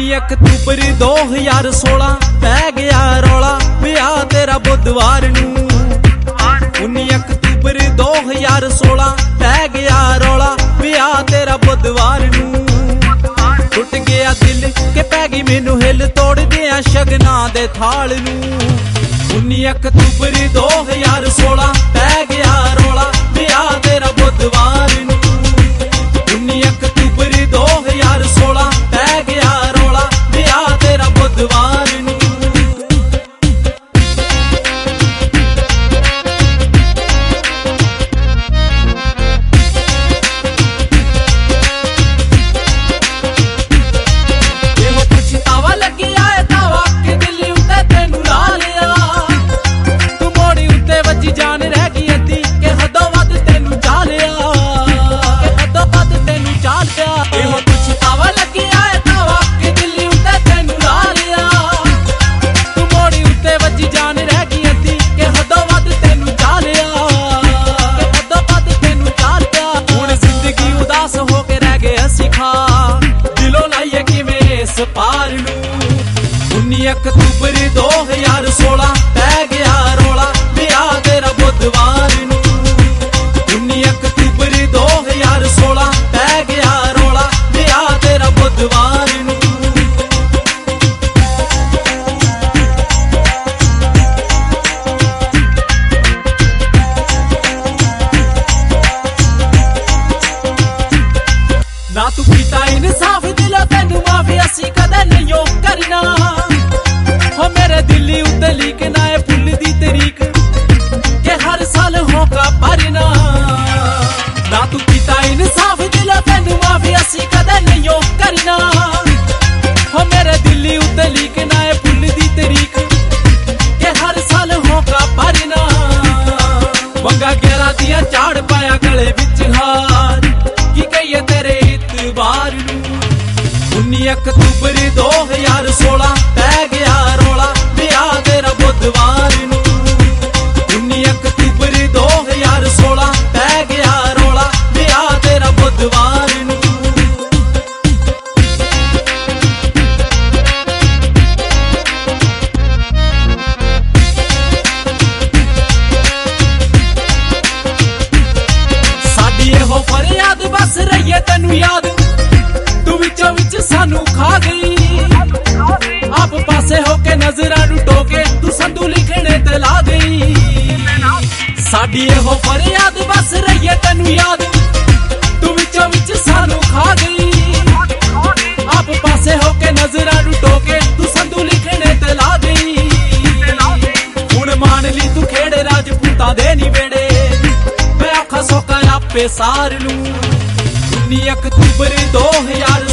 19 October 2016 ਪੈ ਗਿਆ ਰੌਲਾ ਵਿਆਹ ਤੇਰਾ ਬੁੱਧਵਾਰ ਨੂੰ। 19 ਅਕਤੂਬਰ 2016 ਪੈ ਗਿਆ ਰੌਲਾ ਵਿਆਹ ਤੇਰਾ ਬੁੱਧਵਾਰ ਨੂੰ। ਟੁੱਟ ਗਿਆ ਦਿਲ ਕਿ ਪੈ ਗਈ ਮੈਨੂੰ ਹਿੱਲ ਤੋੜਦਿਆਂ ਸ਼ਗਨਾਂ ਦੇ ਥਾਲ ਨੂੰ। 19 ਅਕਤੂਬਰ 2016 ਪੈ ਗਿਆ ਰੌਲਾ ਵਿਆਹ ਤੇਰਾ ਬੁੱਧਵਾਰ ਨੂੰ। 19 ਅਕਤੂਬਰ 2016 ਪੈ ਗਿਆ ਰੌਲਾ ਵਿਆਹ ਤੇਰਾ ਬੁੱਧਵਾਰ ਨੂੰ। ਇਹੋ ਪਛਤਾਵਾ ਲੱਗਿਆ ਏ ਤਾਵਾ ਕਿ ਦਿਲ ਉੱਤੇ ਤੈਨੂੰ ਲਾ ਲਿਆ। ਤੂੰ ਮੋੜੀ ਉੱਤੇ ਵੱਜੀ ਜਾਨ ਰਹਿ ਗਈ ਅੱਧੀ ਕਿ ਹੱਦੋਂ ਵੱਧ ਤੈਨੂੰ ਚਾਹ ਲਿਆ। ਇਹੋ ਪਛਤਾਵਾ ਲੱਗਿਆ ਏ ਤਾਵਾ ਕਿ ਦਿਲ ਉੱਤੇ ਤੈਨੂੰ ਲਾ ਲਿਆ। ਤੂੰ ਮੋੜੀ ਉੱਤੇ ਵੱਜੀ ਜਾਨ ਰਹਿ ਗਈ ਅੱਧੀ ਕਿ ਹੱਦੋਂ ਵੱਧ ਤੈਨੂੰ ਚਾਹ ਲਿਆ। ਹੁਣ ਜ਼ਿੰਦਗੀ ਉਦਾਸ ਹੋ ਕੇ ਰਹਿ ਗਏ ਅਸੀਂ ਖਾ ਦਿਲੋਂ ਲਾਈਏ ਕਿਵੇਂ ਇਸ ਪਾਰ ਨੂੰ। 19 ਅਕਤੂਬਰ 2016 ਪੈ ਗਿਆ ਰੌਲਾ ਵਿਆਹ ਤੇਰਾ ਬੁੱਧਵਾਰ ਨੂੰ। 19 ਅਕਤੂਬਰ 2016 ਪੈ ਗਿਆ ਰੌਲਾ ਵਿਆਹ ਤੇਰਾ ਬੁੱਧਵਾਰ ਨੂੰ। ਨਾ ਤੂੰ ਕੀਤਾ ਇਨਸਾਫ ਦਿਲੋਂ ਤੈਨੂੰ ਮਾਫੀ ਅਸੀਂ ਕਦੇ ਨਹੀਂ ਉਹ ਕਰਨਾ। ਹੋ ਮੇਰੇ ਦਿੱਲੀ ਉੱਤੇ ਲੀਕ ਨਾ ਇਹ ਫੁੱਲ ਦੀ ਤਰੀਕ ਕਿ ਹਰ ਸਾਲ ਹੋਗਾ ਭਰਨਾ। ਨਾ ਤੂੰ ਕੀਤਾ ਇਨਸਾਫ ਦਿਲੋਂ ਤੈਨੂੰ ਮਾਫੀ ਅਸੀਂ ਕਦੇ ਨਹੀਂ ਉਹ ਕਰਨਾ। ਹੋ ਮੇਰੇ ਦਿੱਲੀ ਉੱਤੇ ਲੀਕ ਨਾ ਇਹ ਫੁੱਲ ਦੀ ਤਰੀਕ ਕਿ ਹਰ ਸਾਲ ਹੋਗਾ ਭਰਨਾ। ਵੰਗਾ 11 ਦੀਆਂ ਝਾੜ ਪਾਇਆ ਗਲੇ ਵਿੱਚ ਹਾਰ ਕੀ ਕਹੀਏ ਤੇਰੇ ਇਤਬਾਰ ਨੂੰ। 19 ਅਕਤੂਬਰ 2016 ਪੈ ਗਿਆ ਰੌਲਾ ਵਿਆਹ ਤੇਰਾ ਬੁੱਧਵਾਰ ਨੂੰ। 19 ਅਕਤੂਬਰ 2016 ਪੈ ਗਿਆ ਰੌਲਾ ਵਿਆਹ ਤੇਰਾ ਬੁੱਧਵਾਰ ਨੂੰ। ਸਾਡੀ ਇਹੋ ਫਰਿਆਦ ਬਸ ਰਹੀਏ ਤੈਨੂੰ ਯਾਦ ਤੂੰ ਵਿੱਚੋਂ ਵਿੱਚ ਸਾਨੂੰ ਖਾ ਗਈ। ਆਪ ਪਾਸੇ ਹੋ ਕੇ ਨਜ਼ਰਾਂ ਨੂੰ ਟੋਕੇ ਤੂੰ ਸੰਧੂ ਲਿਖਣੇ ਤੇ ਲਾ ਗਈ। ਸਾਡੀ ਇਹੋ ਫਰਿਆਦ ਬਸ ਰਹੀਏ ਤੈਨੂੰ ਯਾਦ ਤੂੰ ਵਿੱਚੋਂ ਵਿੱਚ ਸਾਨੂੰ ਖਾ ਗਈ। ਆਪ ਪਾਸੇ ਹੋ ਕੇ ਨਜ਼ਰਾਂ ਨੂੰ ਟੋਕੇ ਤੂੰ ਸੰਧੂ ਲਿਖਣੇ ਤੇ ਲਾ ਗਈ। ਹੁਣ ਮਾਣ ਲਈ ਤੂੰ ਖੇੜੇ ਰਾਜਪੂਤਾਂ ਦੇ ਨੀ ਵੇੜੇ ਮੈਂ ਔਖਾ ਸੌਖਾ ਆਪੇ ਸਾਰ ਲੂੰ। 19 ਅਕਤੂਬਰ 2016